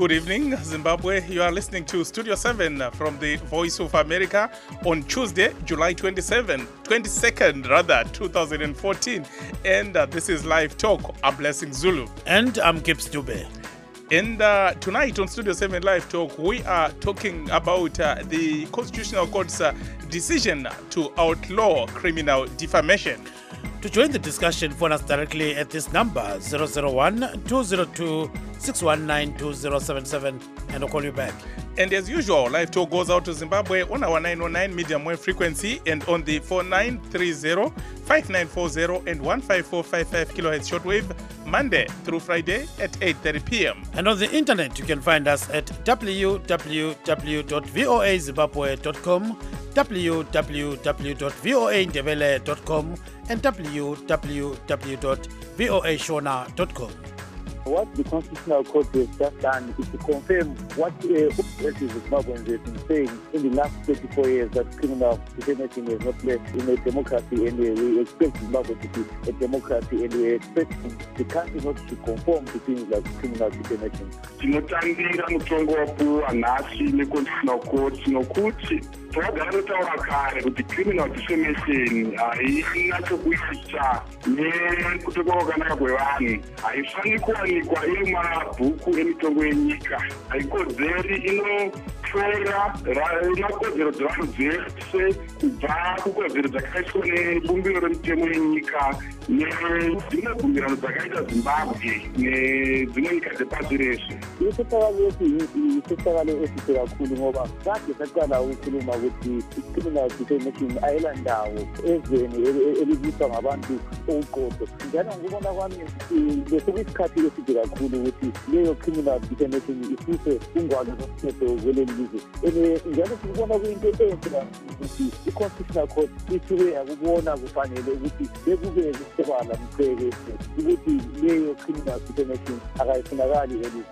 Good evening, Zimbabwe. You are listening to Studio 7 from the Voice of America on Tuesday, July 22nd, 2014. And this is Live Talk. I'm Blessing Zulu. And I'm Gibbs Dube. And tonight on Studio 7 Live Talk, we are talking about the Constitutional Court's decision to outlaw criminal defamation. To join the discussion, phone us directly at this number, 001-202-619-2077, and I'll call you back. And as usual, Live Talk goes out to Zimbabwe on our 909 medium wave frequency and on the 4930, 5940 and 15455 kilohertz shortwave, Monday through Friday at 8:30 p.m. And on the internet, you can find us at www.voazimbabwe.com, www.voandebele.com, and www.voashona.com. What the Constitutional Court has just done is to confirm what Zimbabweans have been saying in the last 24 years, that criminal defamation is not left in a democracy, and we expect Zimbabwe to be a democracy, and we expect the country not to conform to things like criminal defamation. Tinotambira mutongo wapuwa nhasi neConstitutional Court nokuti twagara taura kare kuti criminal defamation haina chokuita nekutonga kwakanaka kwevanhu, haifani kuwanikwa iri mabhuku emitongo yenyika, haikodzeri inotora makodzero dzevanhu dzese kubva kukodzero dzakaiswa nebumbiro remutemo yenyika nedzimwe bvumirano dzakaita Zimbabwe nedzimwe nyika dzepasi reshe. Isehlakalo esihle kakhulu ngoba kade saqala ukukhuluma ukuthi criminal defamation ayilandawo ezweni elibuswa ngabantu okuqotho. Njalo ngikubona kwami besekuyisikhathi eside kakhulu ukuthi leyo criminal defamation isise ungwalo zomthetho kweleli lizwe. Njalo sikubona kuyinto enhle ukuthi i-Constitutional Court isuke yakubona kufanele ukuthi bekube sebala mceke ukuthi leyo criminal defamation akayifunakali elizweni.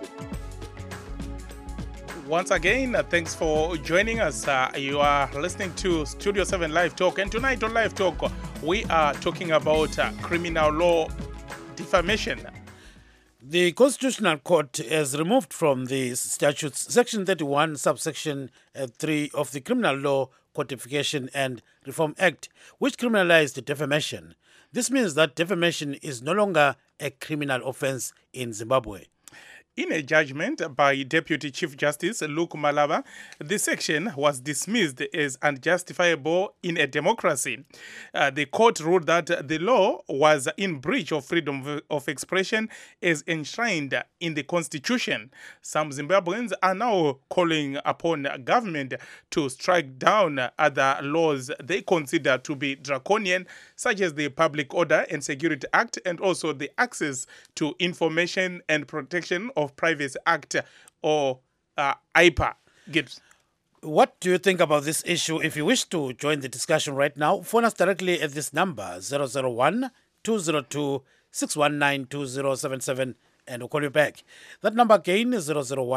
Once again, thanks for joining us. You are listening to Studio 7 Live Talk. And tonight on Live Talk, we are talking about criminal law defamation. The Constitutional Court has removed from the statutes Section 31, subsection 3 of the Criminal Law Codification and Reform Act, which criminalized defamation. This means that defamation is no longer a criminal offense in Zimbabwe. In a judgment by Deputy Chief Justice Luke Malaba, the section was dismissed as unjustifiable in a democracy. The court ruled that the law was in breach of freedom of expression as enshrined in the Constitution. Some Zimbabweans are now calling upon government to strike down other laws they consider to be draconian, such as the Public Order and Security Act and also the Access to Information and Protection of Privacy Act, or IPA. Gibbs. What do you think about this issue? If you wish to join the discussion right now, phone us directly at this number, 001-202-619-2077, and we'll call you back. That number again is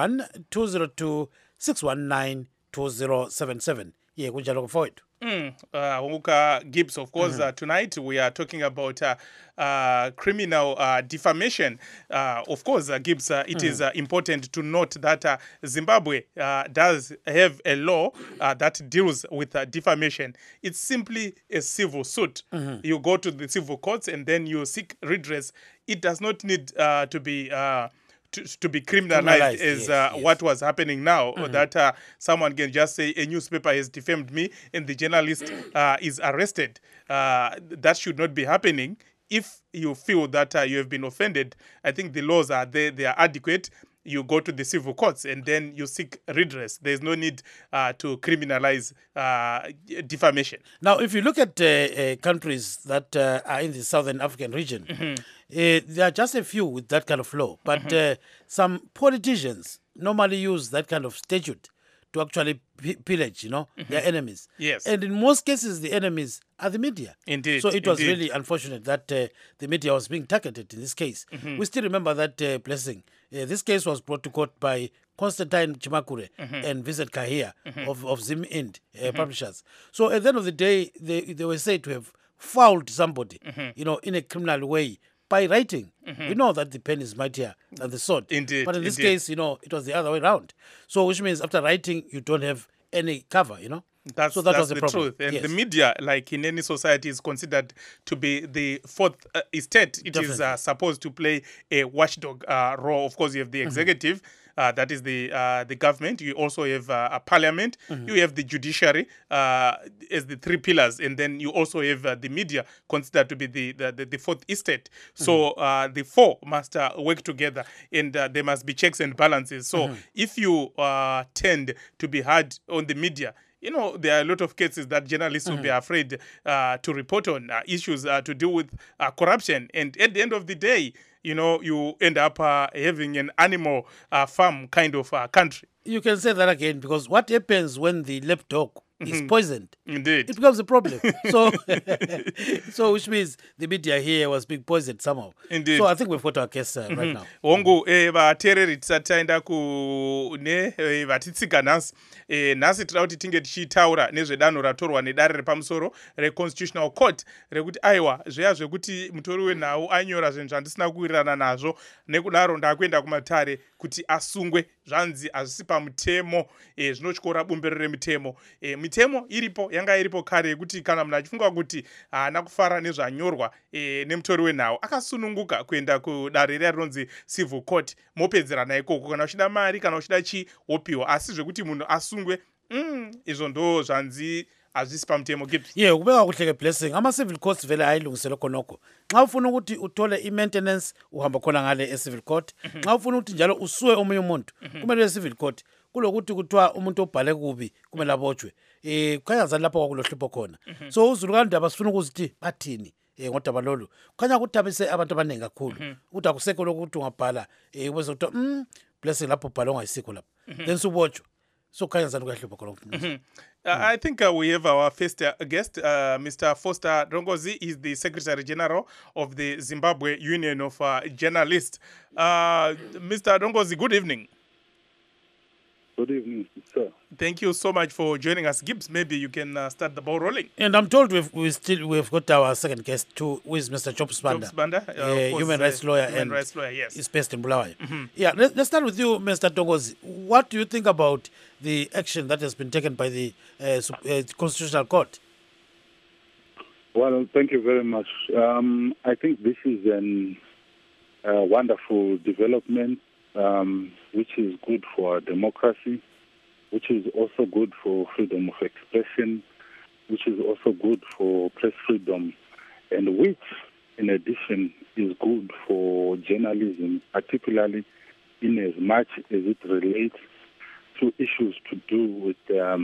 001-202-619-2077. Yeah, good job for it. Gibbs, of course, tonight we are talking about criminal defamation. Of course, Gibbs, it is important to note that Zimbabwe does have a law that deals with defamation. It's simply a civil suit. You go to the civil courts and then you seek redress. It does not need to be criminalized as yes. What was happening now, that someone can just say a newspaper has defamed me and the journalist is arrested. That should not be happening. If you feel that you have been offended, I think the laws are there, they are adequate. You go to the civil courts and then you seek redress. There's no need to criminalize defamation. Now, if you look at countries that are in the Southern African region, there are just a few with that kind of law. But some politicians normally use that kind of statute to actually pillage, their enemies. Yes. And in most cases, the enemies are the media. Indeed. So it was really unfortunate that the media was being targeted in this case. We still remember that blessing. This case was brought to court by Constantine Chimakure and Vincent Kahia of Zim Ind publishers. So at the end of the day, they were said to have fouled somebody, in a criminal way, by writing. We know that the pen is mightier than the sword. Indeed, But in this indeed. case, it was the other way around. So which means after writing, you don't have any cover. That's, So that that's was the the problem. truth. And Yes. the media, like in any society, is considered to be the fourth estate. It is Definitely. supposed to play a watchdog role. Of course, you have the executive, that is the government. You also have a parliament. You have the judiciary as the three pillars. And then you also have the media, considered to be the fourth estate. So the four must work together, and there must be checks and balances. So if you tend to be hard on the media, there are a lot of cases that journalists will be afraid to report on issues to do with corruption. And at the end of the day, you end up having an animal farm kind of country. You can say that again, because what happens when the lapdog is poisoned? Indeed. It becomes a problem. So, which means the media here was being poisoned somehow. Indeed. So I think we've got our case right now. hongu vateereri tisati taenda kune vatitsika nhasi nhasi tinoda kuti tinge tichitaura nezvedanho ratorwa nedare repamusoro reconstitutional court rekuti aiwa zveya zvekuti mutori wenhau anyora zvinhu zvandisina kuwirirana nazvo, nekudaro ndakuenda kumatare kuti asungwe, zvanzi hazvisi pamutemo. Zvinotyora bumbiro remutemo. Mitemo iripo, yanga iripo kare, yekuti kana munhu achifunga kuti haana kufara nezvanyorwa nemutori wenhau, akasununguka kuenda kudare riya rinonzi civil court, mopedzerana ikoko. Kana uchida mari, kana uchida chi, wopiwa. Asi zvekuti munhu asungwe, izvo ndo zvanzi hazvisi pamutemo. Ye kubeka kuhle ke blessing ama-civil courts vele ayilungisele khonokho. Xa ufuna ukuthi uthole i-maintenance uhamba khona ngale e-civil court. Xa ufuna ukuthi njalo usuwe omunye umuntu kumele e-civil court. Kulokuthi kuthiwa umuntu obhale kubi kumele abotshwe. Kukhanya zani lapho kwakulohlupho khona. So uZululandaba sifuna ukuzithi bathini ngodaba lolu. Kukhanya kuthabise abantu abaningi kakhulu. Ukuthi akusekho lokuthi ungabhala ubese kuthiwa blessing lapho ubhale ongayisikho lapho. Then subotshwe. So kukhanya zani kuyahlupha khona. I think we have our first guest, Mr. Foster Ndongozi. Is the Secretary General of the Zimbabwe Union of Journalists. Mr. Ndongozi, good evening. Good evening, sir. Thank you so much for joining us. Gibbs, maybe you can start the ball rolling. And I'm told we've got our second guest too, who is Mr. Job Sibanda. Job Sibanda, of course, human rights lawyer. Human rights lawyer, yes. Is based in Bulawayo. Yeah, let's start with you, Mr. Ndongozi. What do you think about the action that has been taken by the Constitutional Court? Well, thank you very much. I think this is a wonderful development, which is good for democracy, which is also good for freedom of expression, which is also good for press freedom, and which, in addition, is good for journalism, particularly in as much as it relates to issues to do with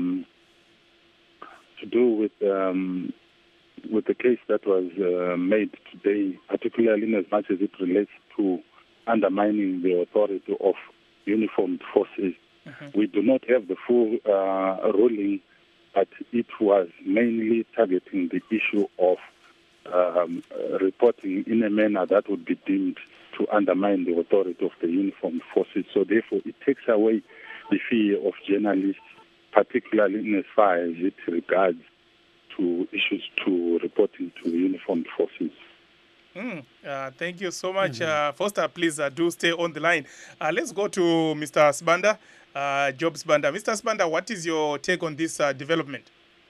the case that was made today, particularly in as much as it relates to undermining the authority of uniformed forces. We do not have the full ruling, but it was mainly targeting the issue of reporting in a manner that would be deemed to undermine the authority of the uniformed forces. So therefore, it takes away the fear of journalists, particularly in as far as it regards to issues to reporting to uniformed forces. Thank you so much, Foster. Please do stay on the line. Let's go to Mr. Sibanda, Job Sibanda. Mr. Sibanda, what is your take on this development?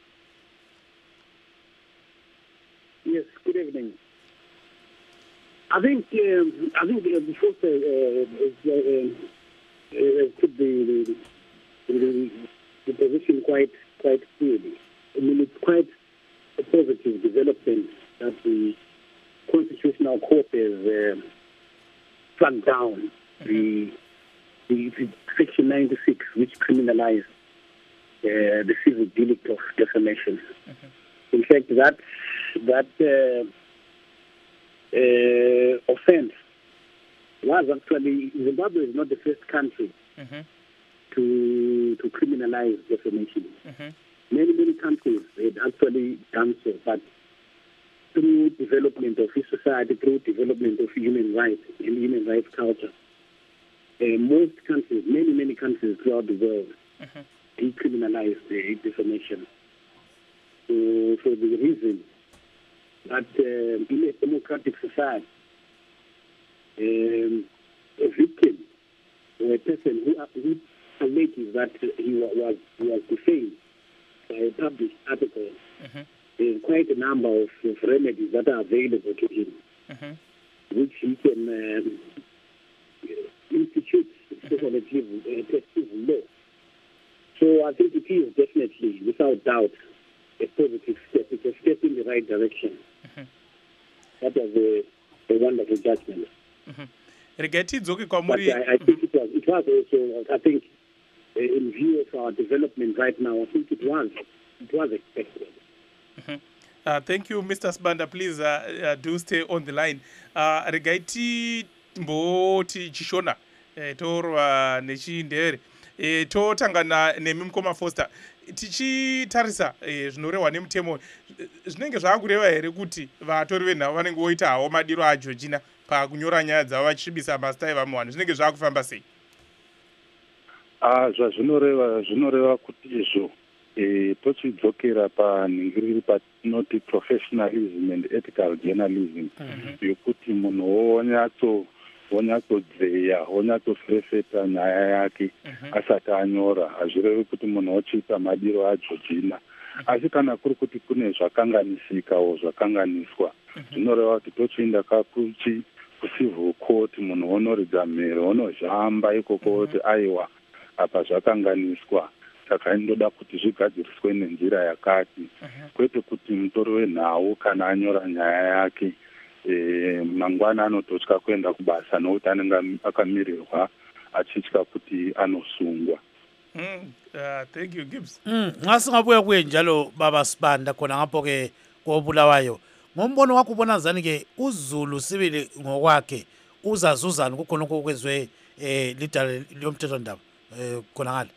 Yes, good evening. I think the Foster put the position quite clearly. I mean, it's quite a positive development that the Constitutional Court has struck down the Section 96, which criminalized the civil delict of defamation. In fact, that offense was actually, Zimbabwe is not the first country to criminalize defamation. Many countries had actually done so, but through development of his society, through development of human rights and human rights culture, most countries, many countries throughout the world, decriminalized the defamation. So for the reason that in a democratic society, a victim or a person who alleges that he was defamed by a published article, there's quite a number of remedies that are available to him, which he can institute effective law. So I think it is definitely, without doubt, a positive step. It's a step in the right direction. That was a wonderful judgment. But I think it was also, I think, in view of our development right now, I think it was expected. Thank you, Mr. Sibanda. Please do stay on the line. Regaiti mboti chishona torwa nechindere totangana nemimukoma Foster tichitarisa zvinorehwa nemutemo zvinenge zvakureva here kuti vatori venhau vanenge voita hawo madiro aJoojina pakunyora nyaya dzavo vachisvibisa mazita evamwe vanhu zvinenge zvakufamba sei? Zvinoreva kuti izvo tochidzokera panhingiriri patinoti professionalism and ethical journalism yokuti munhu wonyatsodzeya wonyatsoferefeta nyaya yake asati anyora. Hazvirevi kuti munhu ochiita madiro aJoojina, asi kana kuri kuti kune zvakanganisika o zvakanganiswa zvinoreva kuti tochienda kucivil court, munhu onoridza mhere onozhamba ikoko kuti aiwa apa zvakanganiswa, saka inoda kuti zvigadziriswe nenzira yakati, kwete kuti mutori wenhau kana anyora nyaya yake mangwana anototya kuenda kubasa nokuti anenge akamirirwa achitya kuti anosungwa. Thank you, Gibbs. Ngasingabuya kuye njalo baba Sibanda khona ngapho ke koBulawayo. Ngombono wakho ubona zani ke uZulu sibili ngokwakhe uzazuzana kukhona okwezwe lidala lomthetho ndaba khona ngale.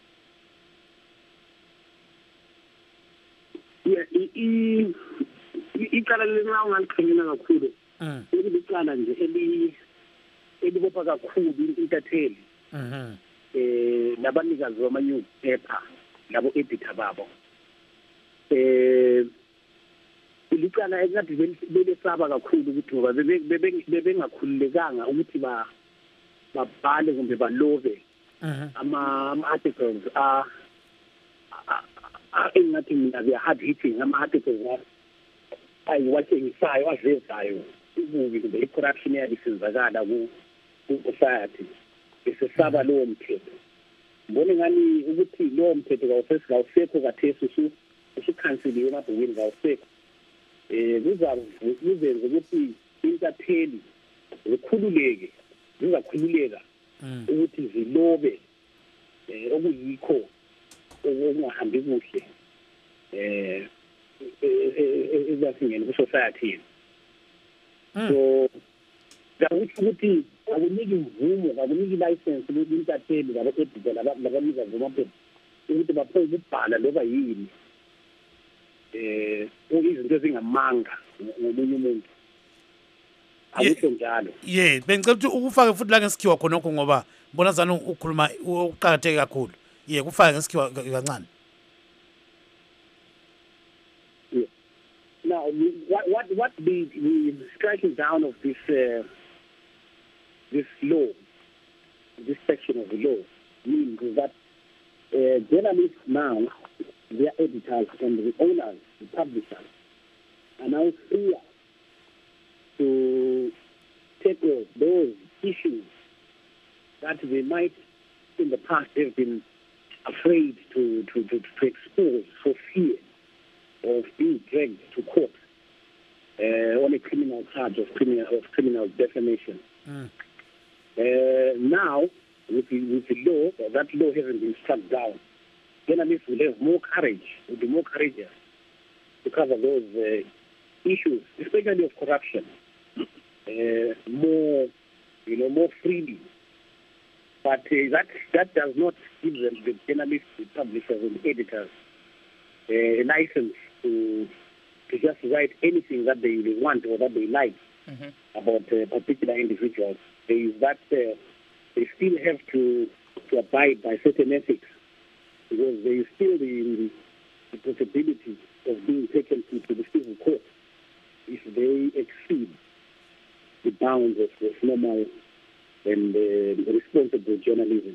Icala lena ungalikhanyela kakhulu elicala nje elibopha kakhulu intatheli nabanikazi bama-newspaper labo editor babo licala ekade belesaba kakhulu ukuthi ngoba bebengakhululekanga ukuthi babhale kumbe balove ama-articles engathi mina they-hard hitting ama-articles ayiwatshengisayo avezayo ububi kumbe i-corruption eyabisenzakala ku-society besesaba lowo mthetho. Mbone ngani ukuthi lowo mthetho kawusekho kathesi usukhanseliwe emabhukwini kawusekho. Kuzenze ukuthi intatheli zingakhululeka ukuthi zilobe okuyikho okungahambi kuhle ezasingene ku-society. So ngakuthi ukuthi akuniki mvumo, akuniki license ukuthi intatheli labo-editor labanikazi bamaphepha ukuthi baphonge ukubhala loba yini izinto ezingamanga ngomunye umuntu. Akusho njalo. Bengicela ukuthi ukufake futhi la ngesikhiwa khonokho ngoba mbona zani ukhuluma uqakatheke kakhulu. Kufake ngesikhiwa kancane. Now, what the striking down of this law, this section of the law, means is that journalists now, their editors and the owners, the publishers, are now freer to tackle those issues that they might in the past have been afraid to expose for fear of being dragged to court on a criminal charge of criminal defamation. Now, with the law, that law hasn't been struck down. Journalists will have more courage, will be more courageous to cover those issues, especially of corruption, more freely. But that does not give them, the journalists, the publishers, and the editors, a license to just write anything that they want or that they like about particular individuals. They still have to abide by certain ethics, because there is still the possibility of being taken to the civil court if they exceed the bounds of normal and responsible journalism.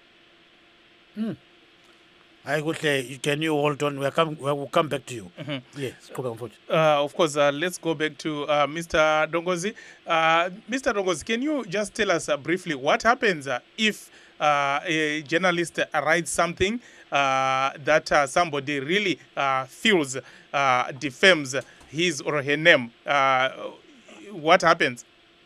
I would say, can you hold on? We'll come back to you. Yes, of course, let's go back to Mr. Dongozi. Mr. Dongozi, can you just tell us briefly what happens if a journalist writes something that somebody really feels defames his or her name? What happens?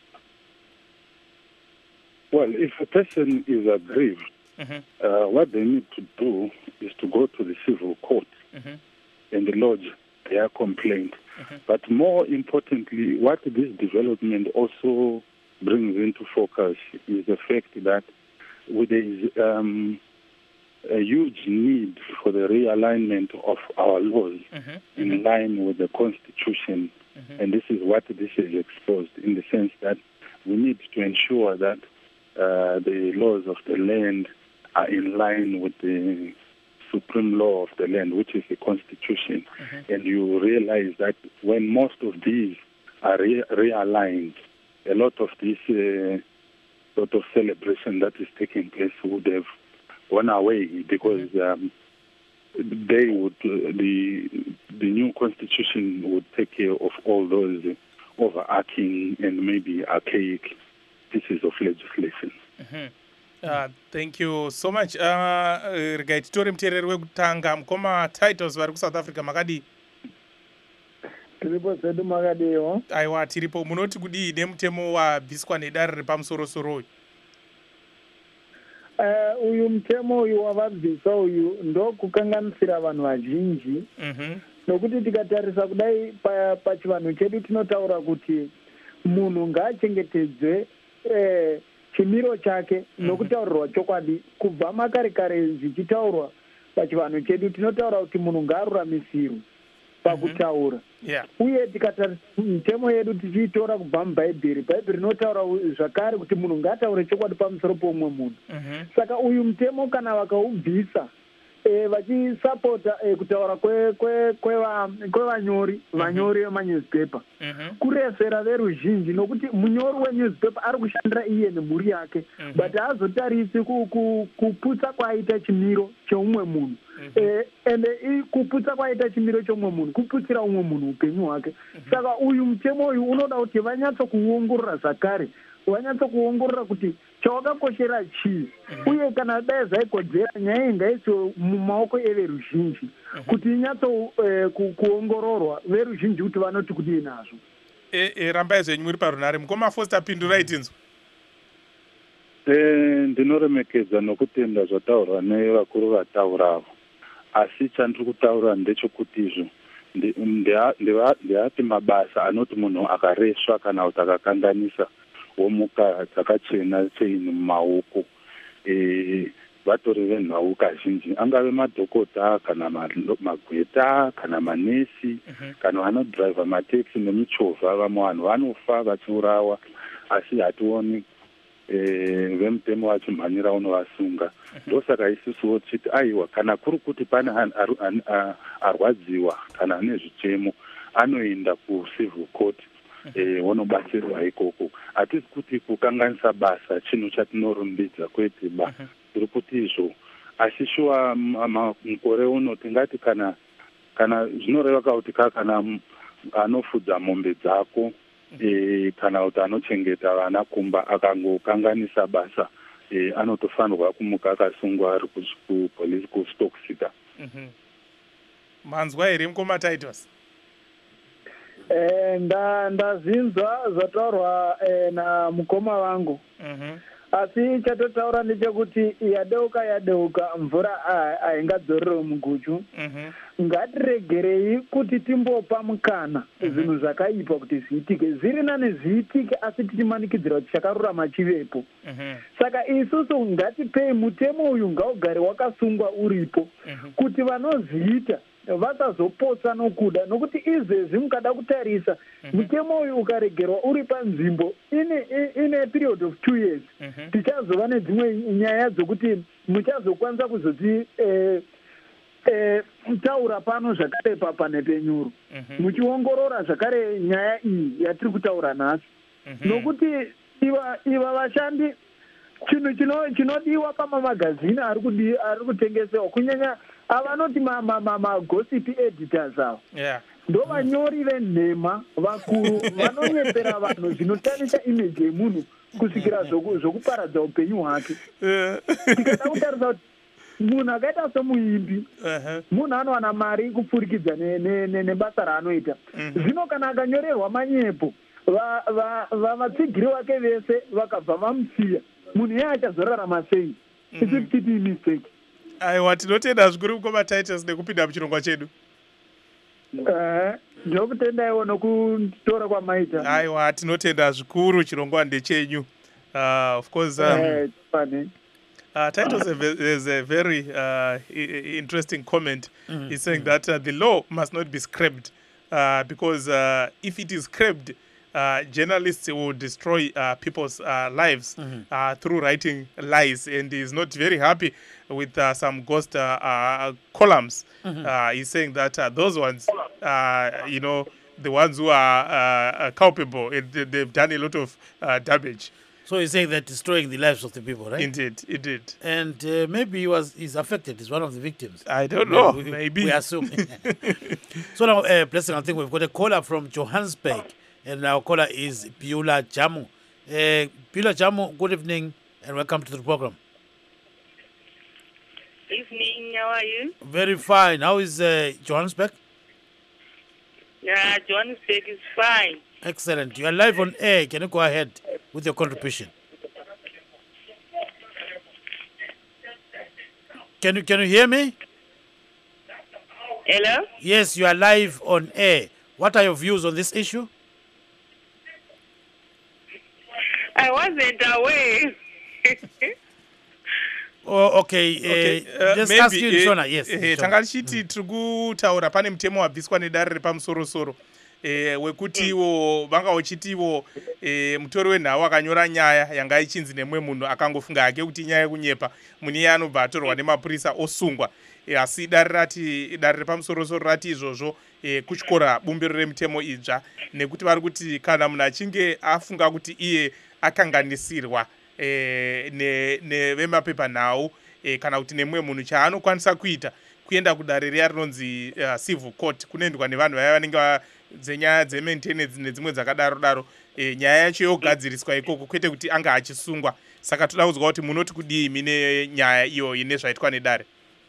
Well, if a person is aggrieved, what they need to do is to go to the civil court and lodge their complaint. But more importantly, what this development also brings into focus is the fact that there is a huge need for the realignment of our laws in line with the Constitution. And this is what this is exposed, in the sense that we need to ensure that the laws of the land are in line with the supreme law of the land, which is the Constitution. And you realize that when most of these are realigned, a lot of this sort of celebration that is taking place would have gone away, because they would the new Constitution would take care of all those overarching and maybe archaic pieces of legislation. Thank you so much. Rigai titori mtereri wekutanga mukoma titles vari kuSouth Africa makadi. Tiripo sedu makadiwo. Aiwa tiripo, munoti kudii nemutemo wabviswa nedare repamusoro uyu? Uyu mutemo uyu wavabvisa uyu ndokukanganisira vanhu vazhinji. Nokuti tikatarisa kudai pachivanhu chedu tinotaura kuti munhu ngaachengetedzwe chimiro chake nokutaurirwa chokwadi. Kubva makare kare zvichitaurwa pachivanhu chedu tinotaura kuti munhu ngaaruramisirwe pakutaura. Uye tikatarisa mitemo yedu tichiitora kubva mubhaibheri, bhaibheri rinotaura zvakare kuti munhu ngaataure chokwadi pamusoro pomumwe munhu. Saka uyu mutemo kana vakaubvisa vachisapota kutaura kwevanyori vemanewspaper, kuresera veruzhinji, nokuti munyori wenewspaper ari kushandira iye nemhuri yake, but haazotarisi kuputsa kwaita chimiro cheumwe munhu. Ende kuputsa kwaita chimiro cheumwe munhu kuputsira umwe munhu upenyu hwake. Saka uyu mutemo uyu unoda kuti vanyatsokuongorora zvakare, vanyatsokuongorora kuti chawakakoshera chii, uye kana dai zvaikodzera nyaya iyi ngaiiswe mumaoko everuzhinji, kuti inyatsokuongororwa veruzhinji kuti vanoti kudii nazvo. Rambai zvenyu muri parunare. Mukoma Foster, pindurai tinzwa. Ndinoremekedza nokutenda zvataurwa nevakuru vatauravo, asi chandiri kutaura ndechekuti izvo ndeyati mabasa anoti munhu akareswa kana kuti akakanganisa womuka dzakachena cheini mumaoko, vatori venhau kazhinji, angave madhokota kana magweta kana manesi kana vanodhiraivha mateksi nemichovha. Vamwe vanhu vanofa vachiurawa, asi hationi vemutemo vachimhanyira unovasunga. Ndosaka isusuwo tichiti aiwa, kana kuri kuti pane arwadziwa kana ane zvichemo anoenda kucivil court wonobatsirwa ikoko. Hatisi kuti kukanganisa basa chinhu chatinorumbidza, kwete ba, tiri kuti izvo. Asi shuwa mukore uno tingati kana zvinoreva kuti kana anofudza mombe dzako kana kuti anochengeta vana kumba akangokanganisa basa, anotofanirwa kumuka akasungwa ari kupolice kustock sita. Manzwa here mukoma Titus? Ndazinzwa zvataurwa namukoma vangu, asi chatotaura ndechekuti yadeuka mvura haingadzorere muguchu. Ngatiregerei kuti timbopa mukana zvinhu zvakaipa kuti zviitike, zviri nani zviitike, asi tichimanikidzira kuti chakarurama chivepo. Saka isusu ngatipei mutemo uyu ngaugare wakasungwa uripo, kuti vanozviita vasazopotsa nokuda, nokuti izvezvi mukada kutarisa mutemo uyu ukaregerwa uri panzvimbo ine period of 2 years, tichazova nedzimwe nyaya dzokuti muchazokwanisa kuzoti taura pano zvakare papanhepenyuro, muchiongorora zvakare nyaya iyi yatiri kutaura nhasi. nokuti iva vashandi chinhu chinodiwa pamamagazini ari kutengesewa kunyanya avanoti magossip editors avo ndo vanyori venhema vakuru vanonyepera vanhu zvinotanisa imeji yemunhu kusvikira zvokuparadza upenyu hwake. Tikada kutarisa kuti munhu akaita semuimbi munhu anowana mari kupfurikidza nebasa raanoita. Zvino kana akanyorerwa manyepo vatsigiri vake vese vakabva vamusiya, munhu iye achazorarama sei? Isi tichiti mistake. Aiwa, tinotenda zvikuru mukoma Titus nekupinda muchirongwa chedu. Ndokutendaiwo nokutora kwamaita. Aiwa, tinotenda zvikuru, chirongwa ndechenyu. Of course, Titus has a very interesting comment. He's saying that the law must not be scrapped because if it is scrapped, journalists will destroy people's lives through writing lies, and he's not very happy with some ghost columns. He's saying that those ones, the ones who are culpable, they've done a lot of damage. So he's saying that destroying the lives of the people, right? Indeed, it did. And maybe he's affected. He's one of the victims. I don't know. Maybe. We assume. So now, Blessing, I think we've got a caller from Johannesburg. And our caller is Beulah Jamu. Beulah Jamu, good evening and welcome to the program. Evening, how are you? Very fine. How is Johannesburg? Yeah, Johannesburg is fine. Excellent. You are live on air. Can you go ahead with your contribution? Can you hear me? Hello? Yes, you are live on air. What are your views on this issue? I wasn't aware. Oh, okay. Let's ask you, Shona. Yes. Tanga tichiti tiri kutaura pane mutemo wabviswa nedare repamusoro-soro wekuti iwo vanga uchiti iwo mutori wenhau akanyora nyaya yanga ichinzi nemwe munhu akangofunga hake kuti nyaya yekunyepa, munhu iye anobva atorwa nemapurisa osungwa. Asi dare repamusoro-soro rati izvozvo kutyora bumbiro remutemo idzva, nekuti vari kuti kana munhu achinge afunga kuti iye akanganisirwa nevemapepanhau kana kuti nemwe munhu, chaanokwanisa kuita kuenda kudare riya rinonzi civil court, kunoendwa nevanhu vaya vanenge dzenyaya dzemaintenance nedzimwe dzakadaro-daro. Nyaya yacho yogadziriswa ikoko, kwete kuti anga achisungwa. Saka toda kuzwa kuti munoti kudii mine nyaya iyo ine zvaitwa nedare.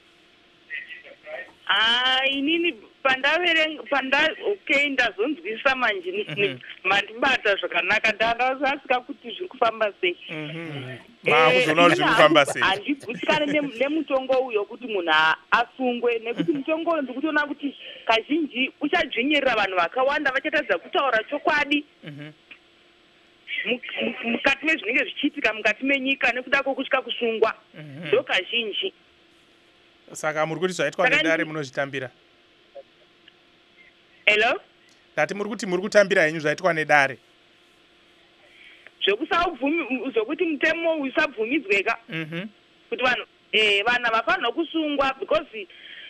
Inini okay, ndazonzwisa manje mandibata zvakanaka, ndazasika kuti zviri kufamba sei. Maakuzona kuti zviri kufamba sei. Handibvutikane nemutongo uyo kuti munhu asungwe, nekuti mutongo uyo ndikutoona kuti kazhinji uchadzvinyirira vanhu vakawanda vachatadza kutaura chokwadi mukati mezvinenge zvichiitika mukati menyika nekuda kwokutya kusungwa. Ndo kazhinji. Saka muri kuti zvaitwa nedare munozvitambira? Hello? Ndati muri kuti muri kutambira henyu zvaitwa nedare? Zvokuti mutemo usabvumidzweka kuti vanhu vafanira kusungwa, because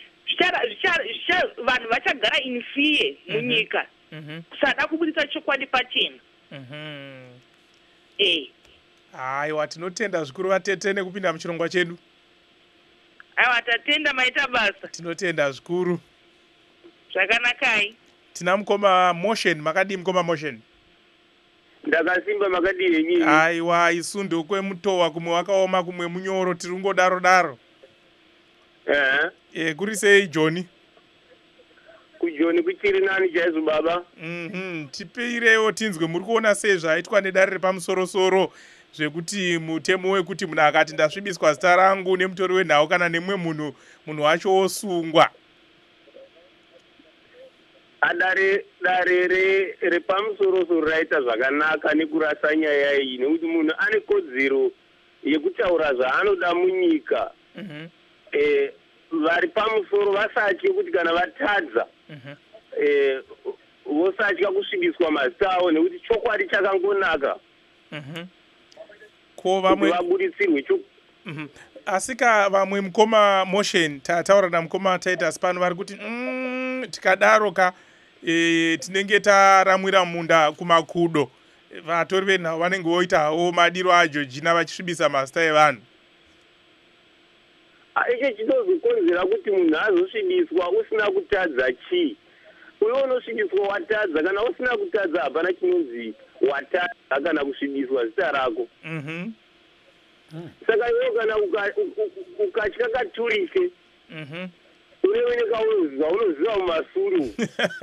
vanhu vachagara in fear munyika kusada kubudisa chokwadi pachena. Aiwa, tinotenda zvikuru vatete nekupinda muchirongwa chedu. Aiwa, tatenda maita basa. Tinotenda zvikuru. Zvakanakai. Tina mukoma Motion, makadii mukoma Motion? Ndakasimba makadii yenyu. Aiwa, isu ndokwemutowa, kumwe wakaoma kumwe munyoro, tiri kungodaro-daro. Kuri sei Joni? Kujoni kuchiri nani chaizo baba. Tipeirewo tinzwe muri kuona sei zvaitwa nedare repamusoro-soro zvekuti mutemo wekuti munhu akati ndasvibiswa zita rangu nemutori wenhau kana nemwe munhu wacho osungwa. Dare repamusoro-soro raita zvakanaka nekurasa nyaya iyi, nekuti munhu ane kodzero yekutaura zvaanoda munyika. Vari pamusoro vasatye kuti kana vatadza vosatya kusvibiswa mazita avo, nekuti chokwadi chakangonaka ko vamwe vabuditsirwe. Asika vamwe mukoma Motion, tataura namukoma Titus pano vari kuti tikadaroka tinenge taramwira munda kumakudo. vatori venhau vanenge voitawo madiro ajoji navachisvibisa mazita evanhu. Icho chinozokonzera kuti munhu azosvibiswa usina kutadza chii. Uyo unosvibiswa watadza, kana usina kutadza hapana chinonzi watadza kana kusvibiswa zita rako. Saka iwe kana ukatya katurise unooneka unoziva mumasuru.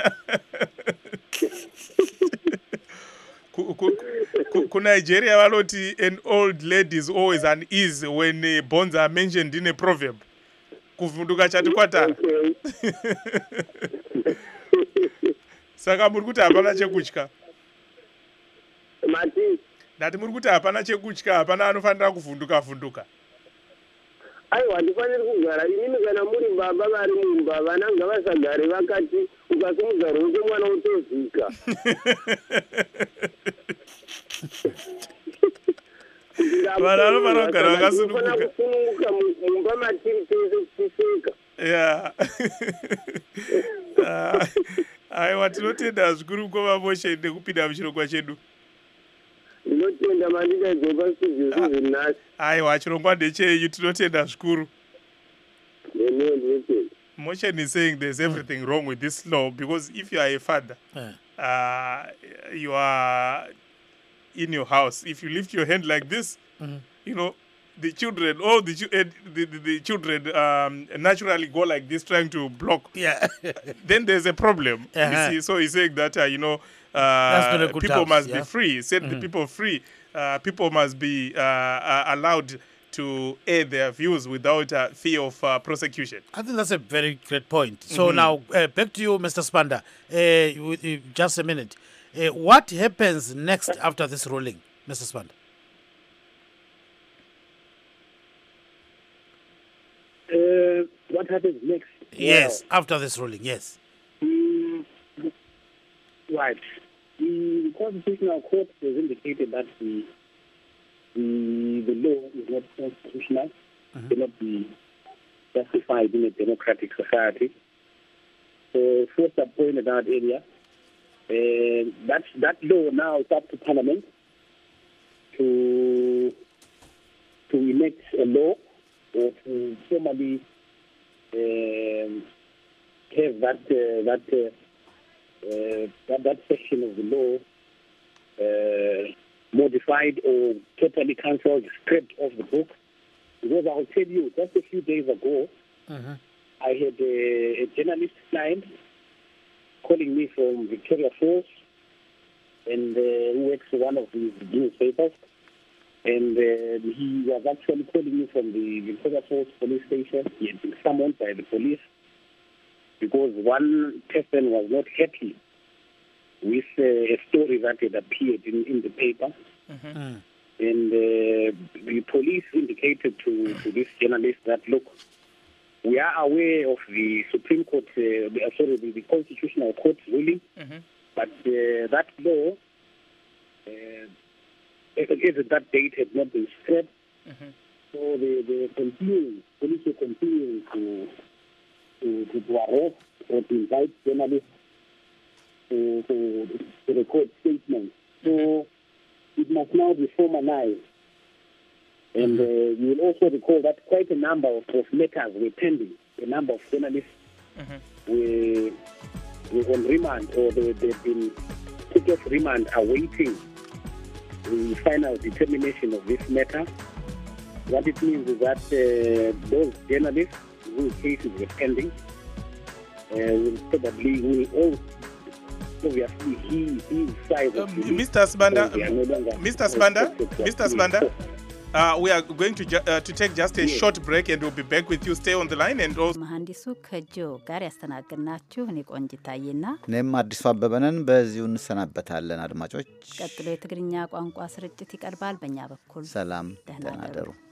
Nigeria vanoti an old lady is always an ease when bones are mentioned in a proverb. Kuvhunduka chati kwatara. Saka muri kuti hapana chekutya. Mati ndati muri kuti hapana chekutya, hapana anofanira kuvhunduka. Aiwa, ndifanira kugara inini kana muri baba vari mumba vana ngavasagare vakati ukasimudza ruoko mwana utozika. Vana vanofana kugara vakasununguka. Kusununguka mumba matiri tese tichiseka. Yeah. Aiwa, tinotenda zvikuru kwamamoshe nekupinda muchirongwa chedu. Ndinotenda mandida dzoba studio zviri nhasi. Aiwa, chirongwa ndechenyu, tinotenda zvikuru. Motion is saying there's everything wrong with this law because if you are a father, you are in your house. If you lift your hand like this, you know, the children, all the children naturally go like this trying to block. Yeah. Then there's a problem. You see, so he's saying that, people must be free. Set the people free. People must be allowed to air their views without fear of prosecution. I think that's a very great point. So now, back to you, Mr. Spanda. Just a minute. What happens next after this ruling, Mr. Spanda? What happens next? Yes, after this ruling, yes. Right. The Constitutional Court has indicated that the law is not constitutional, cannot be justified in a democratic society. So first I pointed out earlier, that law now is up to Parliament to enact a law or to formally have that section of the law modified or totally cancelled, scrapped off the book. Because I'll tell you, just a few days ago, I had a journalist client calling me from Victoria Falls, and who works for one of these newspapers. And he was actually calling me from the Victoria Falls police station. He had been summoned by the police because one person was not happy with a story that had appeared in the paper. And the police indicated to this journalist that, look, we are aware of the Supreme Court, the Constitutional Court's ruling, but that law, that date had not been scrapped. So they continue, police are continuing to arrest or to invite journalists to record statements. So it must now be formalized. And you will also recall that quite a number of matters were pending. A number of journalists were on remand, or they've been put off remand awaiting the final determination of this matter. What it means is that those journalists whose cases were pending will obviously his side of the Mr. Spanda, we are going to take just a short break, and we'll be back with you. Stay on the line. And also መሐንዲሱ ከጆ ጋር ያስተናግድናችሁ እኔ ቆንጅታዬና እኔም አዲሱ አበበነን በዚሁ እንሰናበታለን። አድማጮች፣ ቀጥሎ የትግርኛ ቋንቋ ስርጭት ይቀርባል። በእኛ በኩል ሰላም፣ ደህና ደሩ።